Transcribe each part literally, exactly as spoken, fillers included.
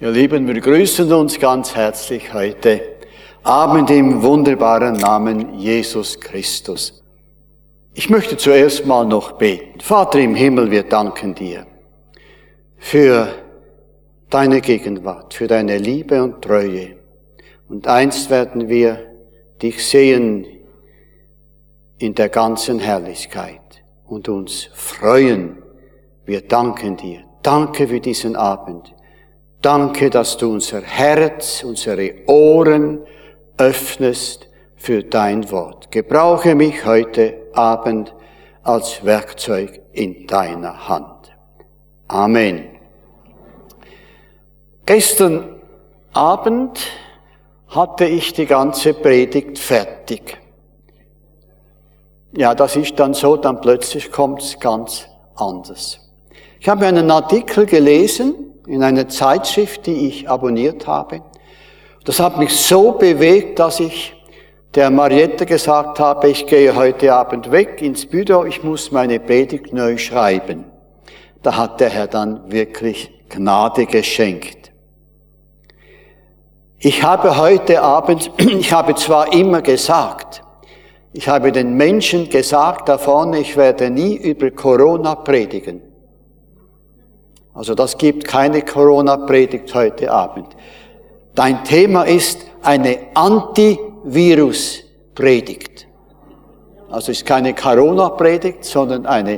Ihr Lieben, wir grüßen uns ganz herzlich heute Abend im wunderbaren Namen Jesus Christus. Ich möchte zuerst mal noch beten. Vater im Himmel, wir danken dir für deine Gegenwart, für deine Liebe und Treue. Und einst werden wir dich sehen in der ganzen Herrlichkeit und uns freuen. Wir danken dir. Danke für diesen Abend. Danke, dass du unser Herz, unsere Ohren öffnest für dein Wort. Gebrauche mich heute Abend als Werkzeug in deiner Hand. Amen. Gestern Abend hatte ich die ganze Predigt fertig. Ja, das ist dann so, dann plötzlich kommt es ganz anders. Ich habe einen Artikel gelesen in einer Zeitschrift, die ich abonniert habe. Das hat mich so bewegt, dass ich der Marietta gesagt habe, ich gehe heute Abend weg ins Büro, ich muss meine Predigt neu schreiben. Da hat der Herr dann wirklich Gnade geschenkt. Ich habe heute Abend, ich habe zwar immer gesagt, ich habe den Menschen gesagt da vorne, ich werde nie über Corona predigen. Also das gibt keine Corona-Predigt heute Abend. Dein Thema ist eine Antivirus-Predigt. Also es ist keine Corona-Predigt, sondern eine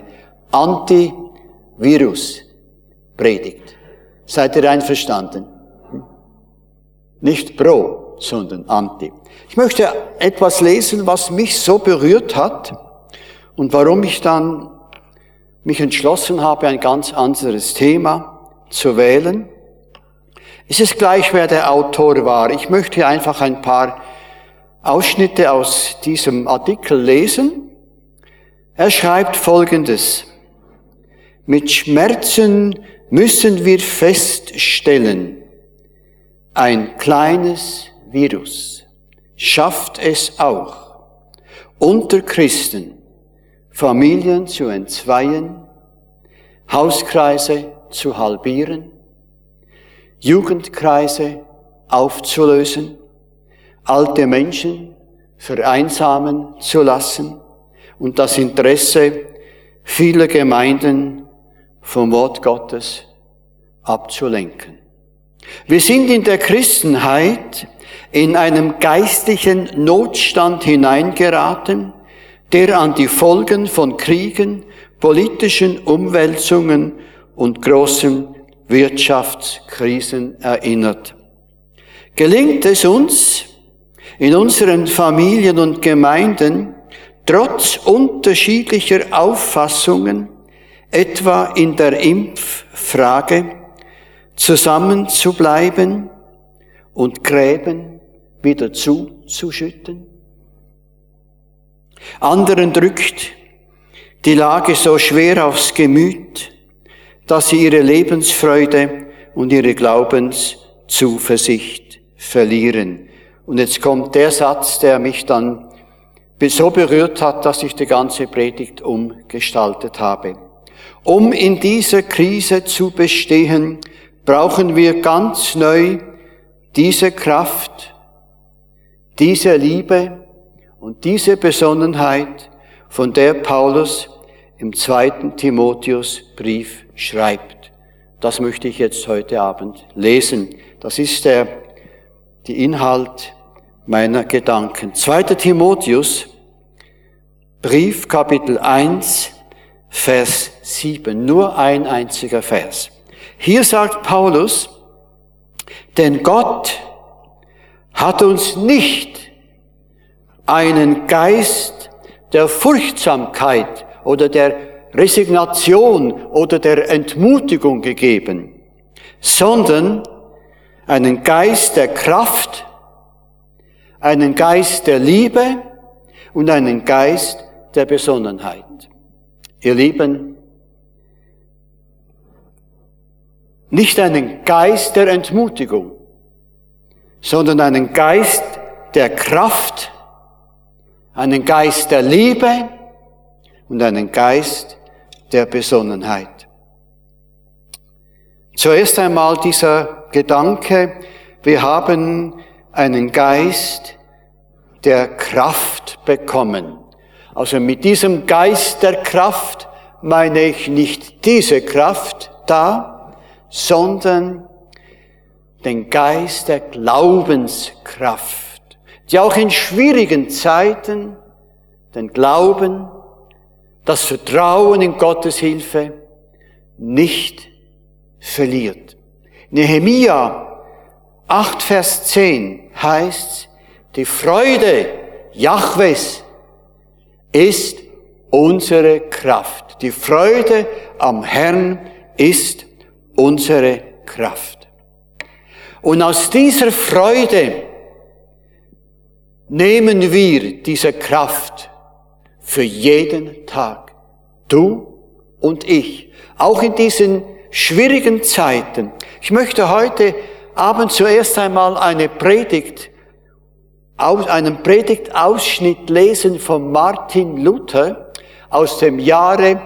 Antivirus-Predigt. Seid ihr einverstanden? Nicht pro, sondern anti. Ich möchte etwas lesen, was mich so berührt hat und warum ich dann mich entschlossen habe, ein ganz anderes Thema zu wählen. Es ist gleich, wer der Autor war. Ich möchte einfach ein paar Ausschnitte aus diesem Artikel lesen. Er schreibt Folgendes: Mit Schmerzen müssen wir feststellen, ein kleines Virus schafft es auch, unter Christen Familien zu entzweien, Hauskreise zu halbieren, Jugendkreise aufzulösen, alte Menschen vereinsamen zu lassen und das Interesse vieler Gemeinden vom Wort Gottes abzulenken. Wir sind in der Christenheit in einem geistlichen Notstand hineingeraten, der an die Folgen von Kriegen, politischen Umwälzungen und großen Wirtschaftskrisen erinnert. Gelingt es uns, in unseren Familien und Gemeinden, trotz unterschiedlicher Auffassungen, etwa in der Impffrage, zusammenzubleiben und Gräben wieder zuzuschütten? Anderen drückt die Lage so schwer aufs Gemüt, dass sie ihre Lebensfreude und ihre Glaubenszuversicht verlieren. Und jetzt kommt der Satz, der mich dann so berührt hat, dass ich die ganze Predigt umgestaltet habe. Um in dieser Krise zu bestehen, brauchen wir ganz neu diese Kraft, diese Liebe und diese Besonnenheit, von der Paulus im zweiten Timotheusbrief schreibt. Das möchte ich jetzt heute Abend lesen. Das ist der, der Inhalt meiner Gedanken. zweiter Timotheus, Brief, Kapitel eins, Vers sieben. Nur ein einziger Vers. Hier sagt Paulus, denn Gott hat uns nicht einen Geist der Furchtsamkeit oder der Resignation oder der Entmutigung gegeben, sondern einen Geist der Kraft, einen Geist der Liebe und einen Geist der Besonnenheit. Ihr Lieben, nicht einen Geist der Entmutigung, sondern einen Geist der Kraft, einen Geist der Liebe und einen Geist der Besonnenheit. Zuerst einmal dieser Gedanke, wir haben einen Geist der Kraft bekommen. Also mit diesem Geist der Kraft meine ich nicht diese Kraft da, sondern den Geist der Glaubenskraft, die auch in schwierigen Zeiten den Glauben, das Vertrauen in Gottes Hilfe nicht verliert. Nehemia acht, Vers zehn heißt, die Freude Jahwes ist unsere Kraft. Die Freude am Herrn ist unsere Kraft. Und aus dieser Freude nehmen wir diese Kraft für jeden Tag. Du und ich. Auch in diesen schwierigen Zeiten. Ich möchte heute Abend zuerst einmal eine Predigt, einen Predigtausschnitt lesen von Martin Luther aus dem Jahre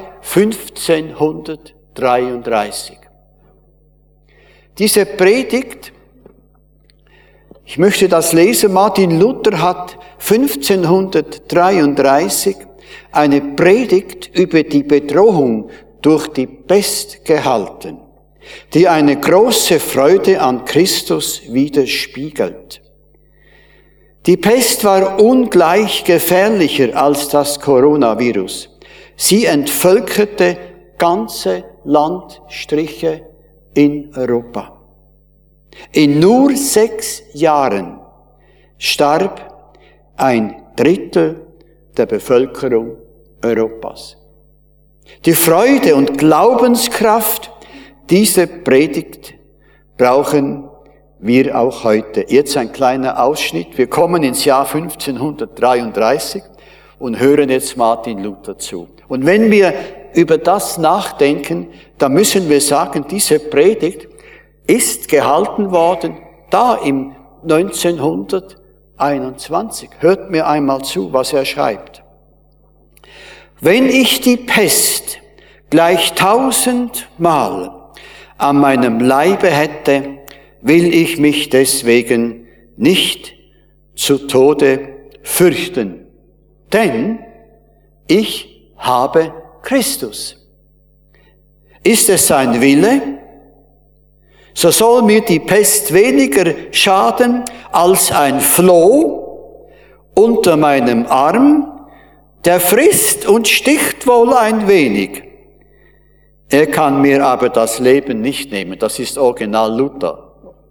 fünfzehnhundertdreiunddreißig. Diese Predigt, ich möchte das lesen, Martin Luther hat fünfzehnhundertdreiunddreißig eine Predigt über die Bedrohung durch die Pest gehalten, die eine große Freude an Christus widerspiegelt. Die Pest war ungleich gefährlicher als das Coronavirus. Sie entvölkerte ganze Landstriche in Europa. In nur sechs Jahren starb ein Drittel der Bevölkerung Europas. Die Freude und Glaubenskraft dieser Predigt brauchen wir auch heute. Jetzt ein kleiner Ausschnitt. Wir kommen ins Jahr fünfzehnhundertdreiunddreißig und hören jetzt Martin Luther zu. Und wenn wir über das nachdenken, dann müssen wir sagen, diese Predigt ist gehalten worden, da im neunzehnhunderteinundzwanzig. Hört mir einmal zu, was er schreibt. Wenn ich die Pest gleich tausendmal an meinem Leibe hätte, will ich mich deswegen nicht zu Tode fürchten. Denn ich habe Christus. Ist es sein Wille, so soll mir die Pest weniger schaden als ein Floh unter meinem Arm, der frisst und sticht wohl ein wenig. Er kann mir aber das Leben nicht nehmen. Das ist Original Luther.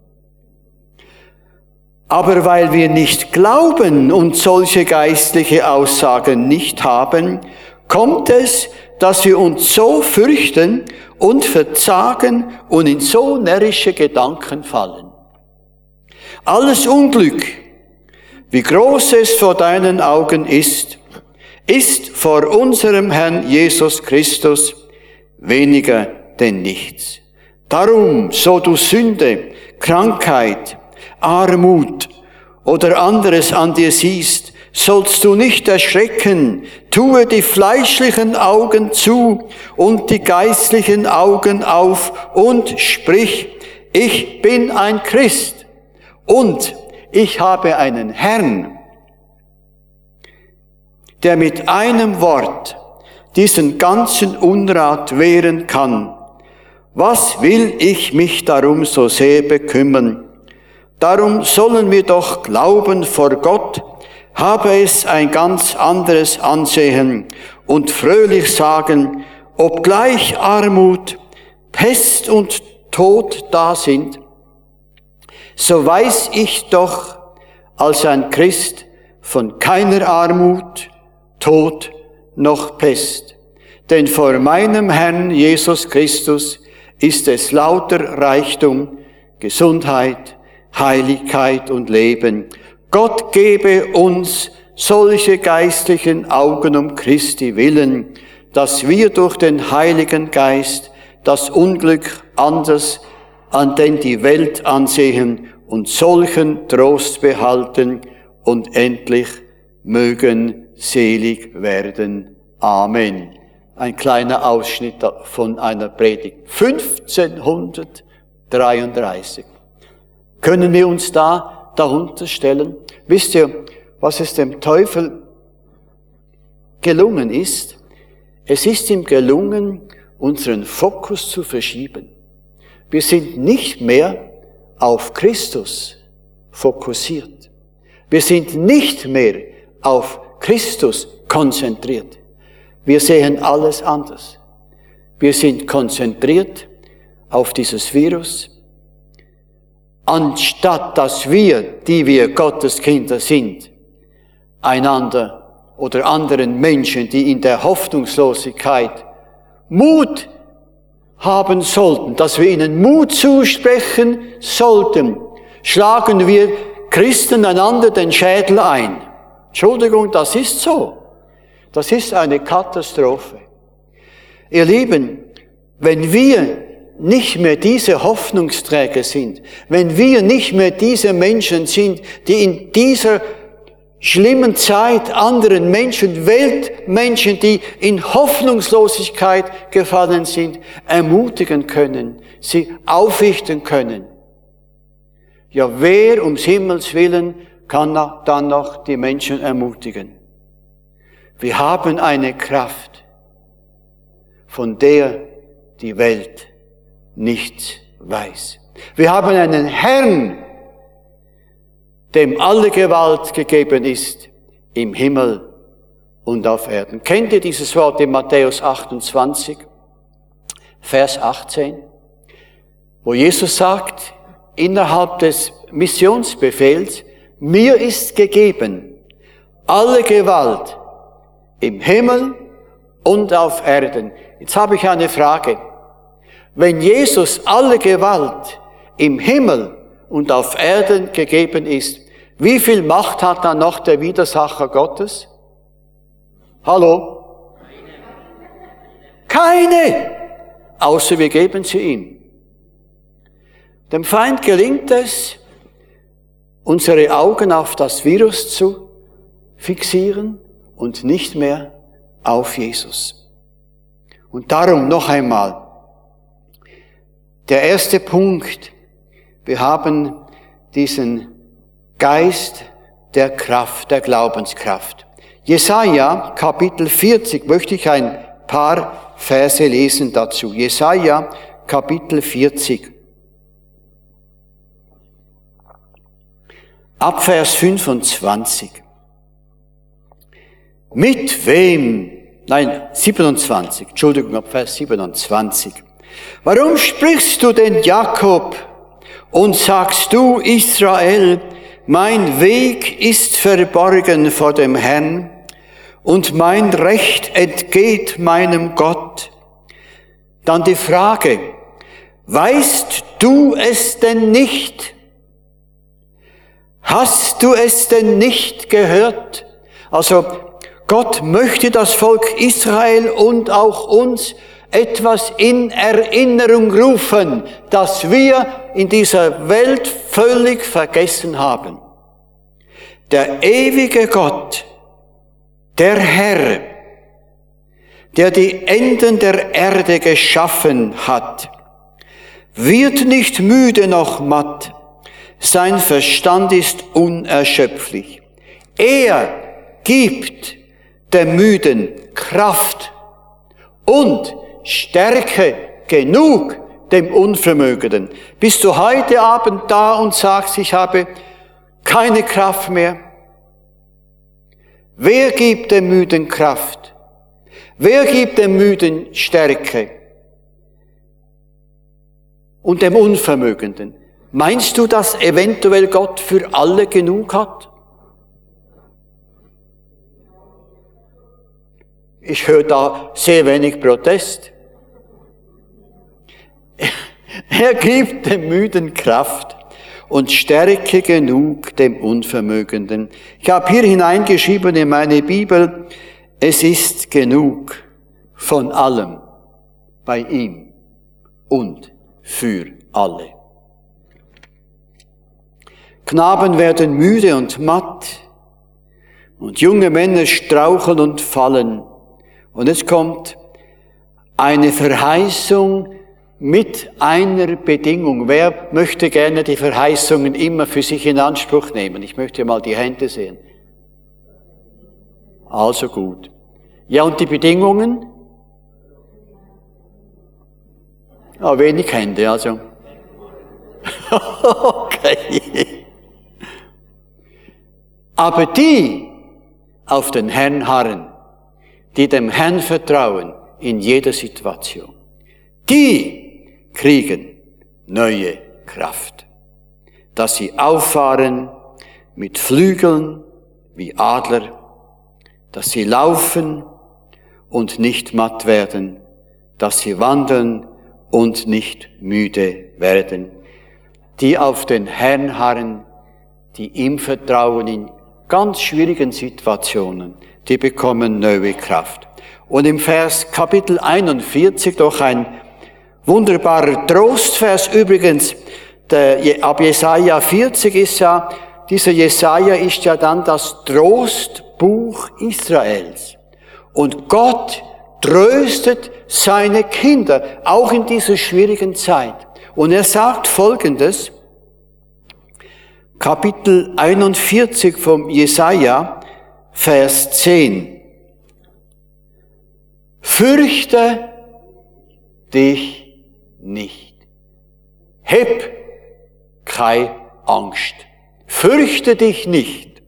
Aber weil wir nicht glauben und solche geistliche Aussagen nicht haben, kommt es, dass wir uns so fürchten und verzagen und in so närrische Gedanken fallen. Alles Unglück, wie groß es vor deinen Augen ist, ist vor unserem Herrn Jesus Christus weniger denn nichts. Darum, so du Sünde, Krankheit, Armut oder anderes an dir siehst, sollst du nicht erschrecken, tue die fleischlichen Augen zu und die geistlichen Augen auf und sprich, ich bin ein Christ und ich habe einen Herrn, der mit einem Wort diesen ganzen Unrat wehren kann. Was will ich mich darum so sehr bekümmern? Darum sollen wir doch glauben vor Gott, habe es ein ganz anderes Ansehen und fröhlich sagen, obgleich Armut, Pest und Tod da sind, so weiß ich doch als ein Christ von keiner Armut, Tod noch Pest. Denn vor meinem Herrn Jesus Christus ist es lauter Reichtum, Gesundheit, Heiligkeit und Leben. Gott gebe uns solche geistlichen Augen um Christi willen, dass wir durch den Heiligen Geist das Unglück anders an den die Welt ansehen und solchen Trost behalten und endlich mögen selig werden. Amen. Ein kleiner Ausschnitt von einer Predigt. fünfzehnhundert dreiunddreißig. Können wir uns da darunter stellen? Wisst ihr, was es dem Teufel gelungen ist? Es ist ihm gelungen, unseren Fokus zu verschieben. Wir sind nicht mehr auf Christus fokussiert. Wir sind nicht mehr auf Christus konzentriert. Wir sehen alles anders. Wir sind konzentriert auf dieses Virus, anstatt dass wir, die wir Gottes Kinder sind, einander oder anderen Menschen, die in der Hoffnungslosigkeit Mut haben sollten, dass wir ihnen Mut zusprechen sollten, schlagen wir Christen einander den Schädel ein. Entschuldigung, das ist so. Das ist eine Katastrophe. Ihr Lieben, wenn wir nicht mehr diese Hoffnungsträger sind, wenn wir nicht mehr diese Menschen sind, die in dieser schlimmen Zeit anderen Menschen, Weltmenschen, die in Hoffnungslosigkeit gefallen sind, ermutigen können, sie aufrichten können. Ja, wer ums Himmels Willen kann dann noch die Menschen ermutigen? Wir haben eine Kraft, von der die Welt nichts weiß. Wir haben einen Herrn, dem alle Gewalt gegeben ist, im Himmel und auf Erden. Kennt ihr dieses Wort in Matthäus achtundzwanzig, Vers achtzehn? Wo Jesus sagt, innerhalb des Missionsbefehls, mir ist gegeben alle Gewalt im Himmel und auf Erden. Jetzt habe ich eine Frage. Wenn Jesus alle Gewalt im Himmel und auf Erden gegeben ist, wie viel Macht hat dann noch der Widersacher Gottes? Hallo? Keine! Außer wir geben sie ihm. Dem Feind gelingt es, unsere Augen auf das Virus zu fixieren und nicht mehr auf Jesus. Und darum noch einmal, der erste Punkt, wir haben diesen Geist der Kraft, der Glaubenskraft. Jesaja, Kapitel vierzig, möchte ich ein paar Verse lesen dazu. Jesaja, Kapitel vierzig. Ab Vers fünfundzwanzig. Mit wem, nein, siebenundzwanzig, Entschuldigung, ab Vers siebenundzwanzig. Warum sprichst du denn Jakob und sagst du Israel, mein Weg ist verborgen vor dem Herrn und mein Recht entgeht meinem Gott? Dann die Frage, weißt du es denn nicht? Hast du es denn nicht gehört? Also Gott möchte das Volk Israel und auch uns etwas in Erinnerung rufen, das wir in dieser Welt völlig vergessen haben. Der ewige Gott, der Herr, der die Enden der Erde geschaffen hat, wird nicht müde noch matt, sein Verstand ist unerschöpflich. Er gibt dem Müden Kraft und Stärke genug dem Unvermögenden. Bist du heute Abend da und sagst, ich habe keine Kraft mehr? Wer gibt dem Müden Kraft? Wer gibt dem Müden Stärke? Und dem Unvermögenden? Meinst du, dass eventuell Gott für alle genug hat? Ich höre da sehr wenig Protest. Er gibt dem Müden Kraft und Stärke genug dem Unvermögenden. Ich habe hier hineingeschrieben in meine Bibel, es ist genug von allem bei ihm und für alle. Knaben werden müde und matt und junge Männer straucheln und fallen. Und es kommt eine Verheißung, mit einer Bedingung. Wer möchte gerne die Verheißungen immer für sich in Anspruch nehmen? Ich möchte mal die Hände sehen. Also gut. Ja, und die Bedingungen? Ah, wenig Hände, also. Okay. Aber die auf den Herrn harren, die dem Herrn vertrauen in jeder Situation, die kriegen neue Kraft, dass sie auffahren mit Flügeln wie Adler, dass sie laufen und nicht matt werden, dass sie wandeln und nicht müde werden. Die auf den Herrn harren, die ihm vertrauen in ganz schwierigen Situationen, die bekommen neue Kraft. Und im Vers Kapitel einundvierzig doch ein wunderbarer Trostvers übrigens, der, ab Jesaja vierzig ist ja, dieser Jesaja ist ja dann das Trostbuch Israels. Und Gott tröstet seine Kinder, auch in dieser schwierigen Zeit. Und er sagt Folgendes, Kapitel einundvierzig vom Jesaja, Vers zehn. Fürchte dich nicht. Heb keine Angst. Fürchte dich nicht.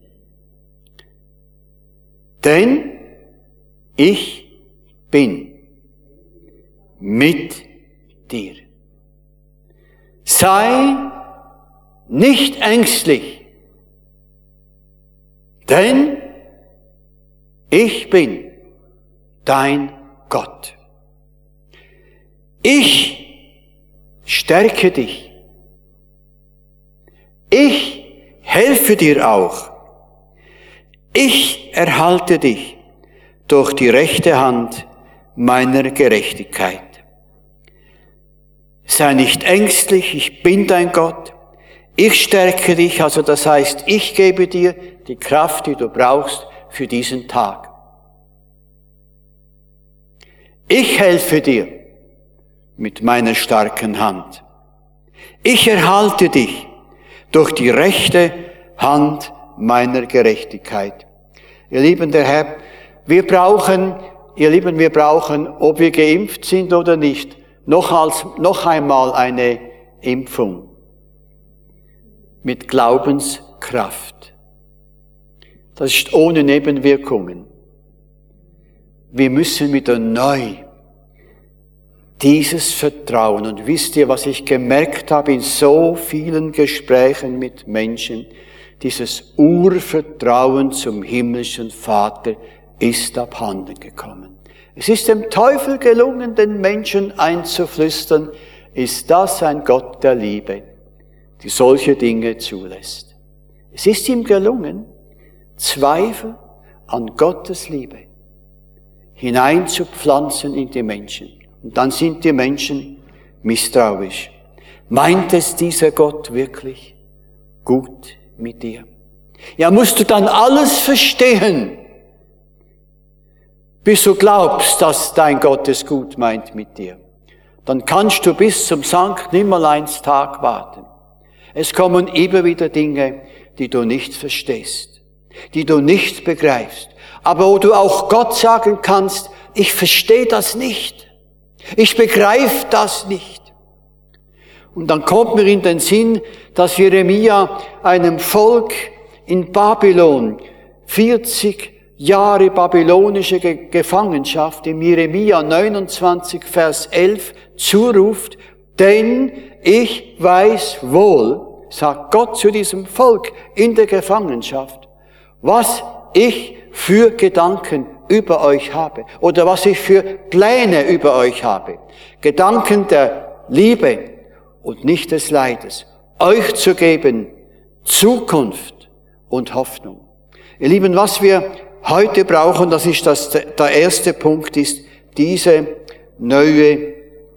Denn ich bin mit dir. Sei nicht ängstlich, denn ich bin dein Gott. Ich stärke dich. Ich helfe dir auch. Ich erhalte dich durch die rechte Hand meiner Gerechtigkeit. Sei nicht ängstlich, ich bin dein Gott. Ich stärke dich, also das heißt, ich gebe dir die Kraft, die du brauchst für diesen Tag. Ich helfe dir mit meiner starken Hand. Ich erhalte dich durch die rechte Hand meiner Gerechtigkeit. Ihr Lieben, der Herr, wir brauchen, ihr Lieben, wir brauchen, ob wir geimpft sind oder nicht, noch als, noch einmal eine Impfung mit Glaubenskraft. Das ist ohne Nebenwirkungen. Wir müssen wieder neu dieses Vertrauen, und wisst ihr, was ich gemerkt habe in so vielen Gesprächen mit Menschen, dieses Urvertrauen zum himmlischen Vater ist abhanden gekommen. Es ist dem Teufel gelungen, den Menschen einzuflüstern, ist das ein Gott der Liebe, die solche Dinge zulässt. Es ist ihm gelungen, Zweifel an Gottes Liebe hineinzupflanzen in die Menschen. Und dann sind die Menschen misstrauisch. Meint es dieser Gott wirklich gut mit dir? Ja, musst du dann alles verstehen, bis du glaubst, dass dein Gott es gut meint mit dir. Dann kannst du bis zum Sankt Nimmerleins Tag warten. Es kommen immer wieder Dinge, die du nicht verstehst, die du nicht begreifst, aber wo du auch Gott sagen kannst, ich verstehe das nicht. Ich begreife das nicht. Und dann kommt mir in den Sinn, dass Jeremia einem Volk in Babylon vierzig Jahre babylonische Gefangenschaft im Jeremia neunundzwanzig, Vers elf zuruft, denn ich weiß wohl, sagt Gott zu diesem Volk in der Gefangenschaft, was ich für Gedanken über euch habe oder was ich für Pläne über euch habe. Gedanken der Liebe und nicht des Leides. Euch zu geben Zukunft und Hoffnung. Ihr Lieben, was wir heute brauchen, das ist das, der erste Punkt, ist diese neue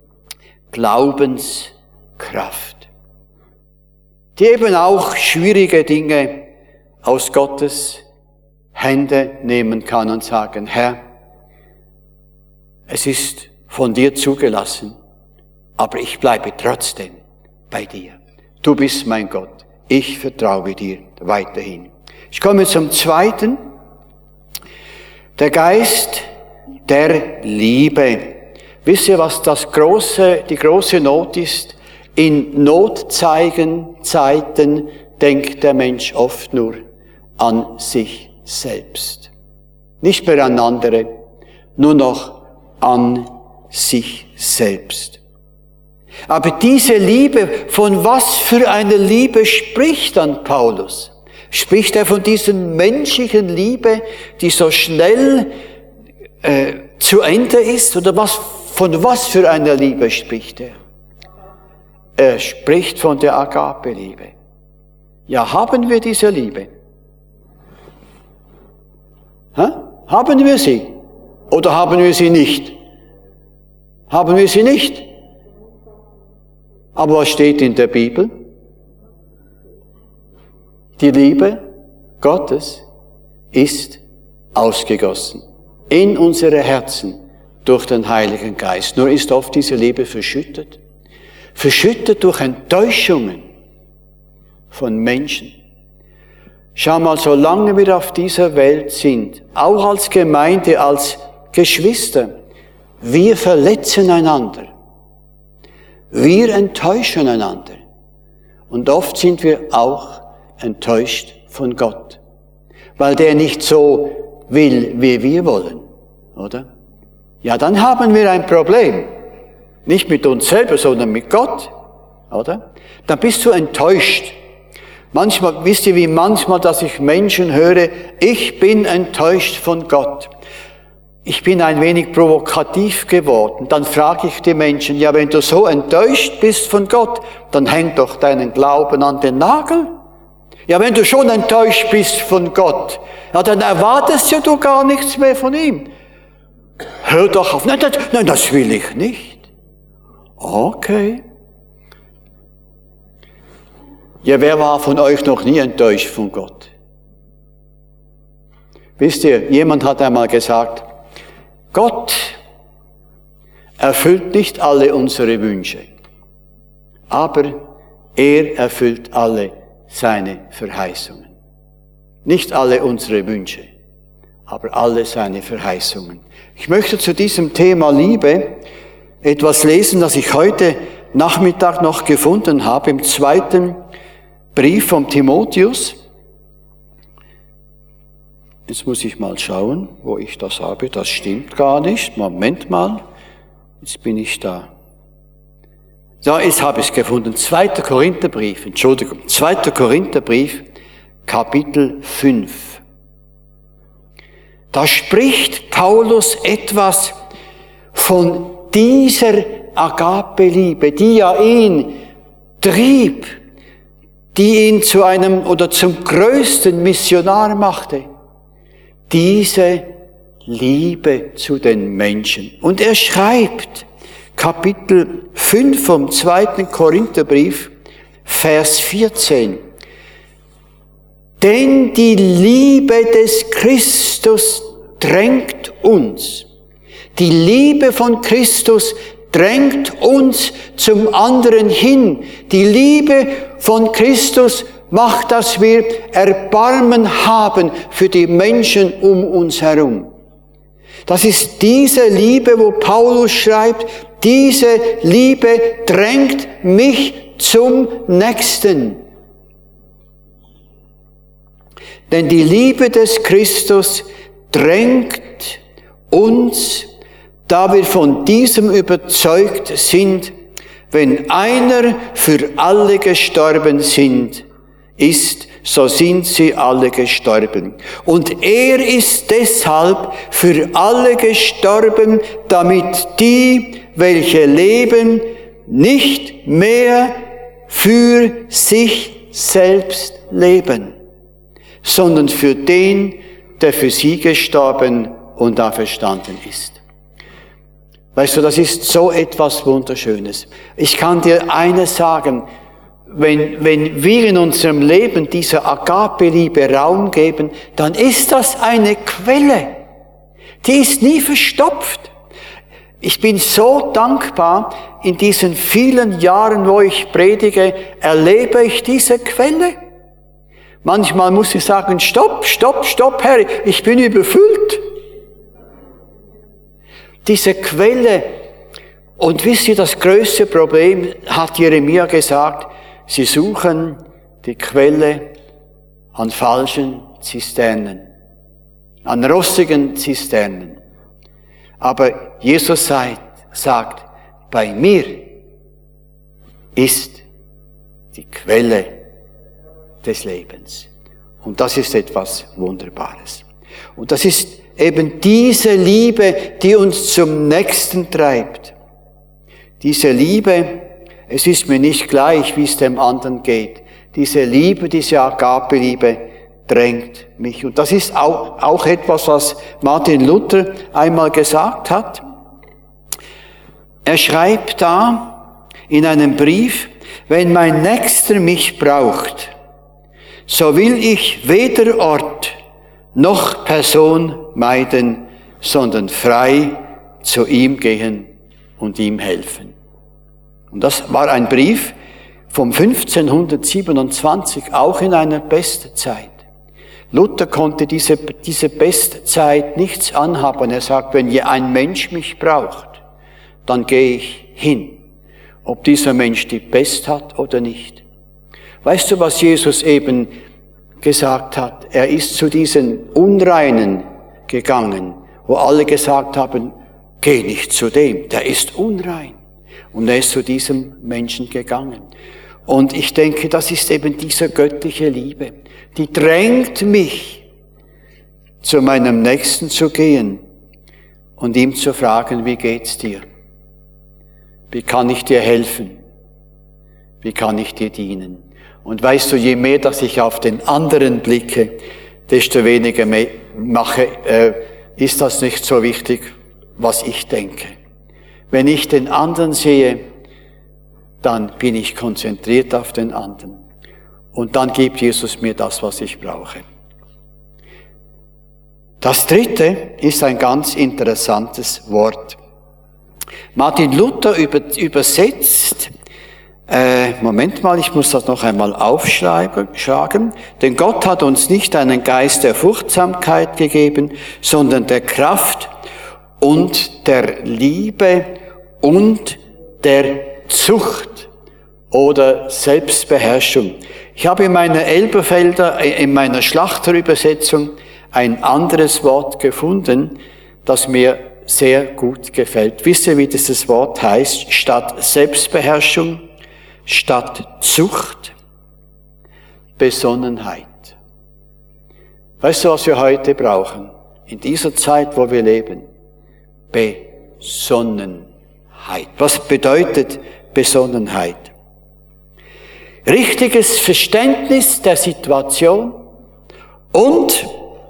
Glaubenskraft, die eben auch schwierige Dinge aus Gottes Hände nehmen kann und sagen, Herr, es ist von dir zugelassen, aber ich bleibe trotzdem bei dir. Du bist mein Gott. Ich vertraue dir weiterhin. Ich komme zum Zweiten. Der Geist der Liebe. Wisst ihr, was das große, die große Not ist? In Notzeiten, Zeiten denkt der Mensch oft nur an sich selbst. Nicht mehr an andere, nur noch an sich selbst. Aber diese Liebe, von was für einer Liebe spricht dann Paulus? Spricht er von dieser menschlichen Liebe, die so schnell äh, zu Ende ist? Oder was, von was für einer Liebe spricht er? Er spricht von der Agape-Liebe. Ja, haben wir diese Liebe? Hä? Haben wir sie? Oder haben wir sie nicht? Haben wir sie nicht? Aber was steht in der Bibel? Die Liebe Gottes ist ausgegossen in unsere Herzen durch den Heiligen Geist. Nur ist oft diese Liebe verschüttet. Verschüttet durch Enttäuschungen von Menschen. Schau mal, solange wir auf dieser Welt sind, auch als Gemeinde, als Geschwister, wir verletzen einander. Wir enttäuschen einander. Und oft sind wir auch enttäuscht von Gott. Weil der nicht so will, wie wir wollen. Oder? Ja, dann haben wir ein Problem. Nicht mit uns selber, sondern mit Gott. Oder? Dann bist du enttäuscht. Manchmal, wisst ihr, wie manchmal, dass ich Menschen höre, ich bin enttäuscht von Gott. Ich bin ein wenig provokativ geworden. Dann frage ich die Menschen, ja, wenn du so enttäuscht bist von Gott, dann häng doch deinen Glauben an den Nagel. Ja, wenn du schon enttäuscht bist von Gott, ja, dann erwartest ja du gar nichts mehr von ihm. Hör doch auf. Nein, das, nein, das will ich nicht. Okay. Ja, wer war von euch noch nie enttäuscht von Gott? Wisst ihr, jemand hat einmal gesagt, Gott erfüllt nicht alle unsere Wünsche, aber er erfüllt alle seine Verheißungen. Nicht alle unsere Wünsche, aber alle seine Verheißungen. Ich möchte zu diesem Thema Liebe etwas lesen, das ich heute Nachmittag noch gefunden habe, im zweiten Brief von Timotheus. Jetzt muss ich mal schauen, wo ich das habe. Das stimmt gar nicht. Moment mal. Jetzt bin ich da. So, jetzt habe ich es gefunden. zweiter Korintherbrief, Entschuldigung. zweiter Korintherbrief, Kapitel fünf. Da spricht Paulus etwas von dieser Agape-Liebe, die ja ihn trieb, die ihn zu einem oder zum größten Missionar machte. Diese Liebe zu den Menschen. Und er schreibt, Kapitel fünf vom zweiten Korintherbrief, Vers vierzehn. Denn die Liebe des Christus drängt uns. Die Liebe von Christus drängt uns zum anderen hin. Die Liebe von Christus macht, dass wir Erbarmen haben für die Menschen um uns herum. Das ist diese Liebe, wo Paulus schreibt, diese Liebe drängt mich zum Nächsten. Denn die Liebe des Christus drängt uns, da wir von diesem überzeugt sind, wenn einer für alle gestorben sind, ist, so sind sie alle gestorben. Und er ist deshalb für alle gestorben, damit die, welche leben, nicht mehr für sich selbst leben, sondern für den, der für sie gestorben und auferstanden ist. Weißt du, das ist so etwas Wunderschönes. Ich kann dir eines sagen, wenn, wenn wir in unserem Leben dieser Agape-Liebe Raum geben, dann ist das eine Quelle. Die ist nie verstopft. Ich bin so dankbar, in diesen vielen Jahren, wo ich predige, erlebe ich diese Quelle. Manchmal muss ich sagen, stopp, stopp, stopp, Herr, ich bin überfüllt. Diese Quelle, und wisst ihr, das größte Problem, hat Jeremia gesagt, sie suchen die Quelle an falschen Zisternen, an rostigen Zisternen. Aber Jesus sagt, sagt, bei mir ist die Quelle des Lebens. Und das ist etwas Wunderbares. Und das ist eben diese Liebe, die uns zum Nächsten treibt. Diese Liebe, es ist mir nicht gleich, wie es dem anderen geht. Diese Liebe, diese Agape-Liebe drängt mich. Und das ist auch, auch etwas, was Martin Luther einmal gesagt hat. Er schreibt da in einem Brief, wenn mein Nächster mich braucht, so will ich weder Ort noch Person meiden, sondern frei zu ihm gehen und ihm helfen. Und das war ein Brief vom fünfzehnhundertsiebenundzwanzig, auch in einer Bestzeit. Luther konnte diese, diese Bestzeit nichts anhaben. Er sagt, wenn ein Mensch mich braucht, dann gehe ich hin, ob dieser Mensch die Pest hat oder nicht. Weißt du, was Jesus eben gesagt hat? Er ist zu diesen Unreinen gegangen, wo alle gesagt haben, geh nicht zu dem, der ist unrein. Und er ist zu diesem Menschen gegangen. Und ich denke, das ist eben diese göttliche Liebe. Die drängt mich, zu meinem Nächsten zu gehen und ihm zu fragen, wie geht's dir? Wie kann ich dir helfen? Wie kann ich dir dienen? Und weißt du, je mehr, dass ich auf den anderen blicke, desto weniger mache, äh, ist das nicht so wichtig, was ich denke. Wenn ich den anderen sehe, dann bin ich konzentriert auf den anderen. Und dann gibt Jesus mir das, was ich brauche. Das dritte ist ein ganz interessantes Wort. Martin Luther übersetzt, äh, Moment mal, ich muss das noch einmal aufschlagen, denn Gott hat uns nicht einen Geist der Furchtsamkeit gegeben, sondern der Kraft und der Liebe und der Zucht oder Selbstbeherrschung. Ich habe in meiner Elberfelder, in meiner Schlachterübersetzung ein anderes Wort gefunden, das mir sehr gut gefällt. Wisst ihr, wie dieses Wort heißt? Statt Selbstbeherrschung, statt Zucht, Besonnenheit. Weißt du, was wir heute brauchen? In dieser Zeit, wo wir leben? Besonnenheit. Was bedeutet Besonnenheit? Richtiges Verständnis der Situation und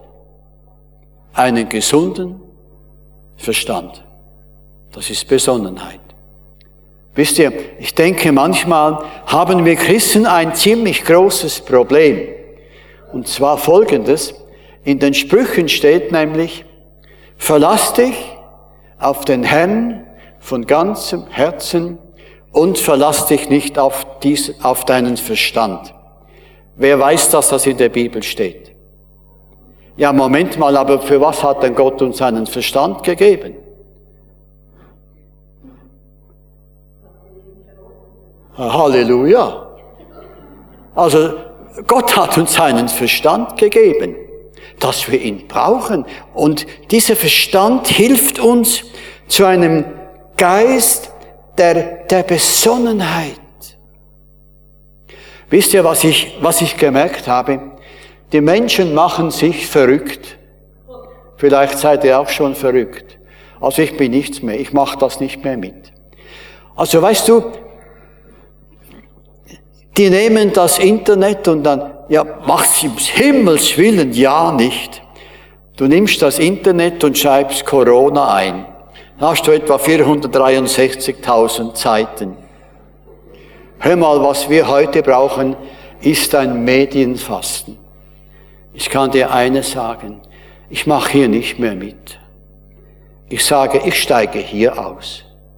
einen gesunden Verstand. Das ist Besonnenheit. Wisst ihr, ich denke, manchmal haben wir Christen ein ziemlich großes Problem. Und zwar folgendes. In den Sprüchen steht nämlich, verlass dich auf den Herrn von ganzem Herzen und verlass dich nicht auf, dies, auf deinen Verstand. Wer weiß, dass das in der Bibel steht? Ja, Moment mal, aber für was hat denn Gott uns einen Verstand gegeben? Halleluja. Also, Gott hat uns einen Verstand gegeben, dass wir ihn brauchen. Und dieser Verstand hilft uns zu einem Geist der, der Besonnenheit. Wisst ihr, was ich, was ich gemerkt habe? Die Menschen machen sich verrückt. Vielleicht seid ihr auch schon verrückt. Also ich bin nichts mehr, ich mache das nicht mehr mit. Also weißt du, die nehmen das Internet und dann, ja, mach's im Himmels Willen ja nicht. Du nimmst das Internet und schreibst Corona ein. Da hast du etwa vierhundertdreiundsechzigtausend Seiten. Hör mal, was wir heute brauchen, ist ein Medienfasten. Ich kann dir eines sagen, ich mache hier nicht mehr mit. Ich sage, ich steige hier aus.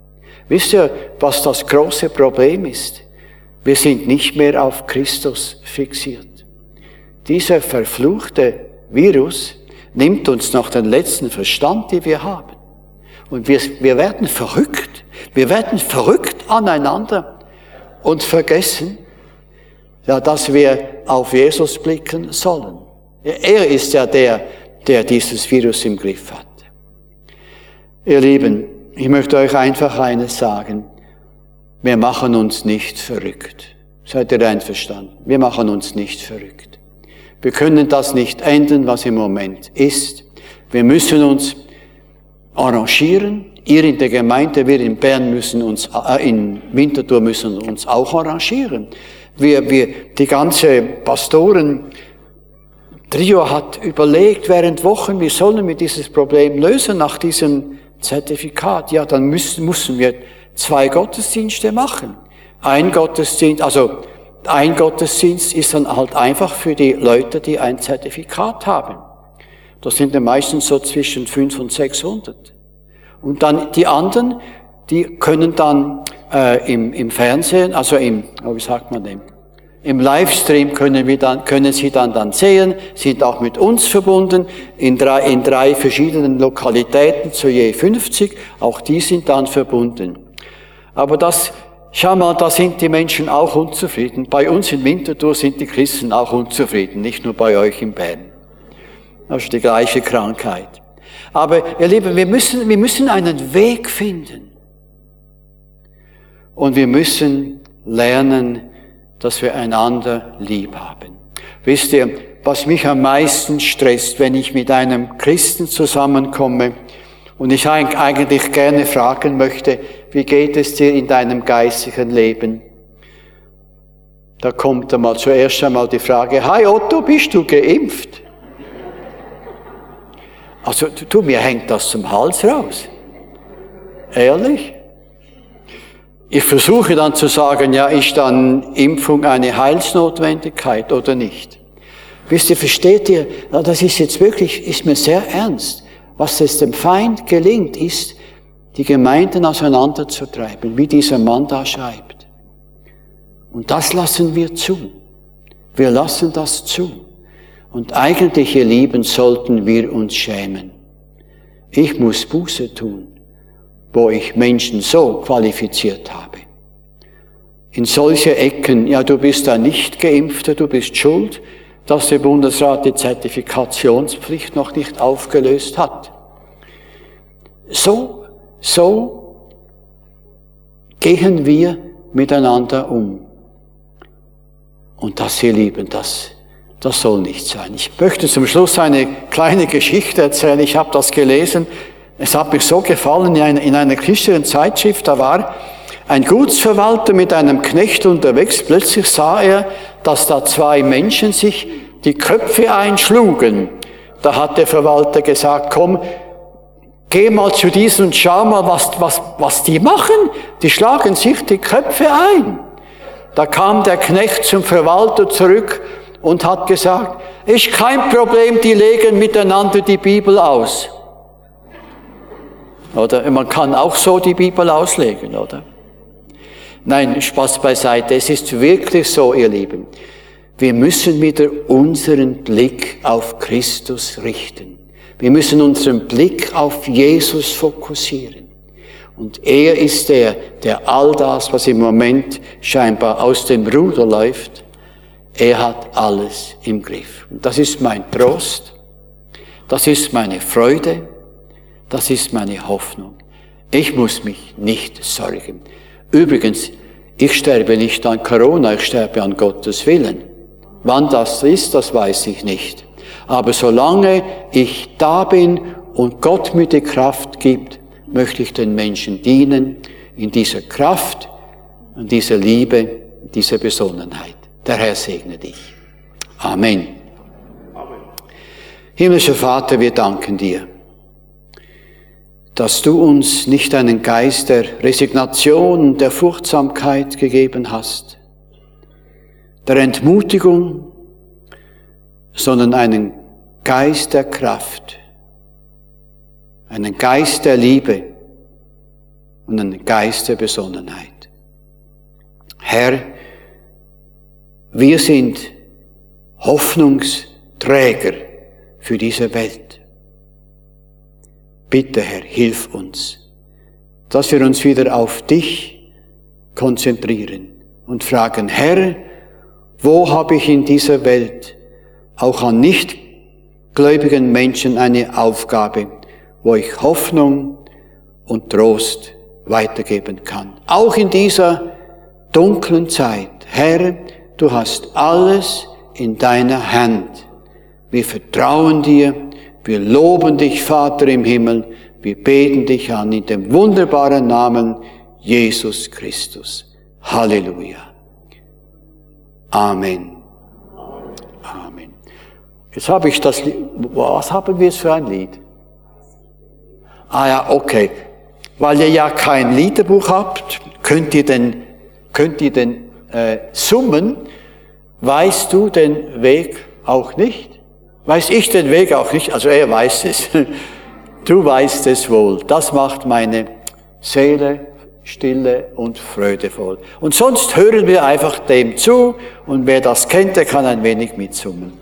Wisst ihr, was das große Problem ist? Wir sind nicht mehr auf Christus fixiert. Dieser verfluchte Virus nimmt uns noch den letzten Verstand, den wir haben. Und wir, wir werden verrückt. Wir werden verrückt aneinander und vergessen, ja, dass wir auf Jesus blicken sollen. Er ist ja der, der dieses Virus im Griff hat. Ihr Lieben, ich möchte euch einfach eines sagen. Wir machen uns nicht verrückt. Seid ihr einverstanden? Wir machen uns nicht verrückt. Wir können das nicht ändern, was im Moment ist. Wir müssen uns arrangieren. Ihr in der Gemeinde, wir in Bern müssen uns, äh, in Winterthur müssen uns auch arrangieren. Wir, wir, die ganze Pastoren-Trio hat überlegt während Wochen, wie sollen wir dieses Problem lösen nach diesem Zertifikat. Ja, dann müssen, müssen wir zwei Gottesdienste machen. Ein Gottesdienst, also ein Gottesdienst ist dann halt einfach für die Leute, die ein Zertifikat haben. Das sind dann meistens so zwischen fünf und sechshundert. Und dann die anderen, die können dann äh, im, im Fernsehen, also im, wie sagt man dem, im Livestream können wir dann, können sie dann dann sehen, sind auch mit uns verbunden, in drei, in drei verschiedenen Lokalitäten zu je fünfzig, auch die sind dann verbunden. Aber das, schau mal, da sind die Menschen auch unzufrieden. Bei uns in Winterthur sind die Christen auch unzufrieden, nicht nur bei euch in Bern. Das ist die gleiche Krankheit. Aber, ihr Lieben, wir müssen, wir müssen einen Weg finden. Und wir müssen lernen, dass wir einander lieb haben. Wisst ihr, was mich am meisten stresst, wenn ich mit einem Christen zusammenkomme und ich eigentlich gerne fragen möchte, wie geht es dir in deinem geistigen Leben? Da kommt einmal zuerst einmal die Frage, hi Otto, bist du geimpft? Also, du, mir hängt das zum Hals raus. Ehrlich? Ich versuche dann zu sagen, ja, ist dann Impfung eine Heilsnotwendigkeit oder nicht? Wisst ihr, versteht ihr, das ist jetzt wirklich, ist mir sehr ernst. Was es dem Feind gelingt, ist, die Gemeinden auseinanderzutreiben, wie dieser Mann da schreibt. Und das lassen wir zu. Wir lassen das zu. Und eigentlich, ihr Lieben, sollten wir uns schämen. Ich muss Buße tun, wo ich Menschen so qualifiziert habe. In solche Ecken, ja, du bist ein Nicht-Geimpfter, du bist schuld, dass der Bundesrat die Zertifikationspflicht noch nicht aufgelöst hat. So, so gehen wir miteinander um. Und das, ihr Lieben, das Das soll nicht sein. Ich möchte zum Schluss eine kleine Geschichte erzählen. Ich habe das gelesen. Es hat mich so gefallen in einer, in einer christlichen Zeitschrift. Da war ein Gutsverwalter mit einem Knecht unterwegs. Plötzlich sah er, dass da zwei Menschen sich die Köpfe einschlugen. Da hat der Verwalter gesagt, komm, geh mal zu diesen und schau mal, was, was, was die machen. Die schlagen sich die Köpfe ein. Da kam der Knecht zum Verwalter zurück und hat gesagt, ist kein Problem, die legen miteinander die Bibel aus. Oder man kann auch so die Bibel auslegen, oder? Nein, Spaß beiseite. Es ist wirklich so, ihr Lieben. Wir müssen wieder unseren Blick auf Christus richten. Wir müssen unseren Blick auf Jesus fokussieren. Und er ist der, der all das, was im Moment scheinbar aus dem Ruder läuft, er hat alles im Griff. Und das ist mein Trost, das ist meine Freude, das ist meine Hoffnung. Ich muss mich nicht sorgen. Übrigens, ich sterbe nicht an Corona, ich sterbe an Gottes Willen. Wann das ist, das weiß ich nicht. Aber solange ich da bin und Gott mir die Kraft gibt, möchte ich den Menschen dienen in dieser Kraft, in dieser Liebe, in dieser Besonnenheit. Der Herr segne dich. Amen. Amen. Himmlischer Vater, wir danken dir, dass du uns nicht einen Geist der Resignation, der Furchtsamkeit gegeben hast, der Entmutigung, sondern einen Geist der Kraft, einen Geist der Liebe, und einen Geist der Besonnenheit. Herr, wir sind Hoffnungsträger für diese Welt. Bitte, Herr, hilf uns, dass wir uns wieder auf dich konzentrieren und fragen, Herr, wo habe ich in dieser Welt auch an nichtgläubigen Menschen eine Aufgabe, wo ich Hoffnung und Trost weitergeben kann. Auch in dieser dunklen Zeit. Herr, du hast alles in deiner Hand. Wir vertrauen dir, wir loben dich, Vater im Himmel, wir beten dich an in dem wunderbaren Namen Jesus Christus. Halleluja. Amen. Amen. Jetzt habe ich das Lied. Was haben wir jetzt für ein Lied? Ah ja, okay. Weil ihr ja kein Liederbuch habt, könnt ihr denn, könnt ihr denn äh, summen. Weißt du den Weg auch nicht? Weiß ich den Weg auch nicht? Also er weiß es. Du weißt es wohl. Das macht meine Seele stille und freudevoll. Und sonst hören wir einfach dem zu und wer das kennt, der kann ein wenig mitsummen.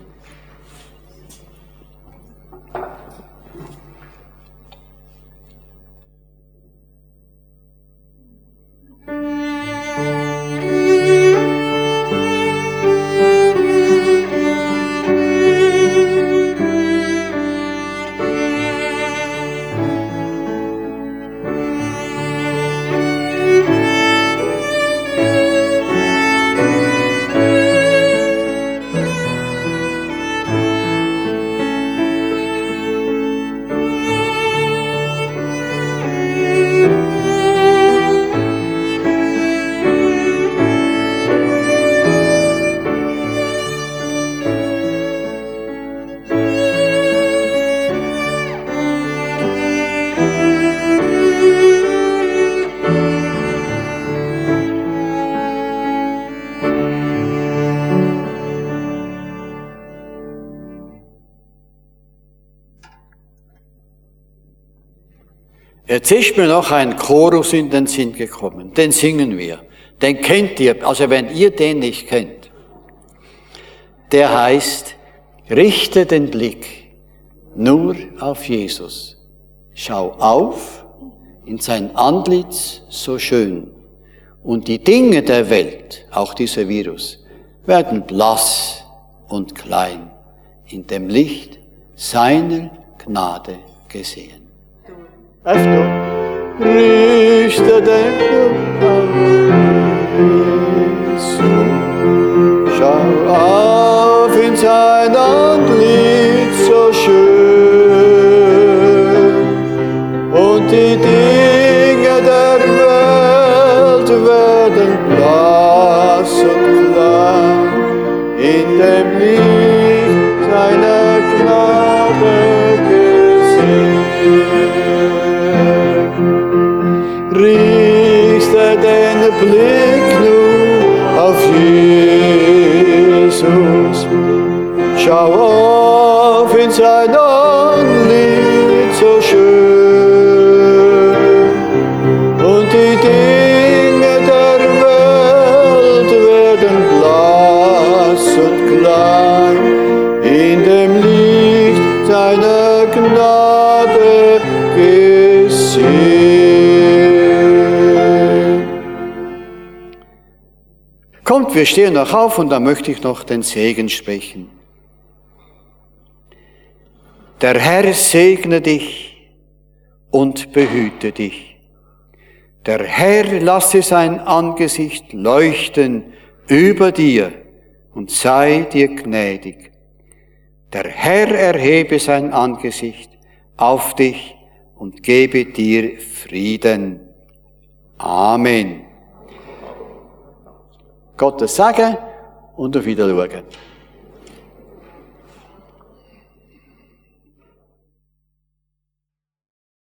Jetzt ist mir noch ein Chorus in den Sinn gekommen. Den singen wir. Den kennt ihr, also wenn ihr den nicht kennt. Der heißt, richte den Blick nur auf Jesus. Schau auf in sein Antlitz so schön. Und die Dinge der Welt, auch dieser Virus, werden blass und klein in dem Licht seiner Gnade gesehen. Öffnung. Richte den Blick auf Jesus. Schau auf in sein Antlitz so schön. Und die Dinge der Welt werden blass und klein in dem Licht seiner Gnade gesehen. Richte den Blick nur auf Jesus. Schau auf in sein Antlitz so schön. Und die Dinge der Welt werden blass und klein in dem Licht seiner Gnade gesehen. Kommt, wir stehen noch auf und dann möchte ich noch den Segen sprechen. Der Herr segne dich und behüte dich. Der Herr lasse sein Angesicht leuchten über dir und sei dir gnädig. Der Herr erhebe sein Angesicht auf dich und gebe dir Frieden. Amen. Gottes Segen und auf Wiedersehen.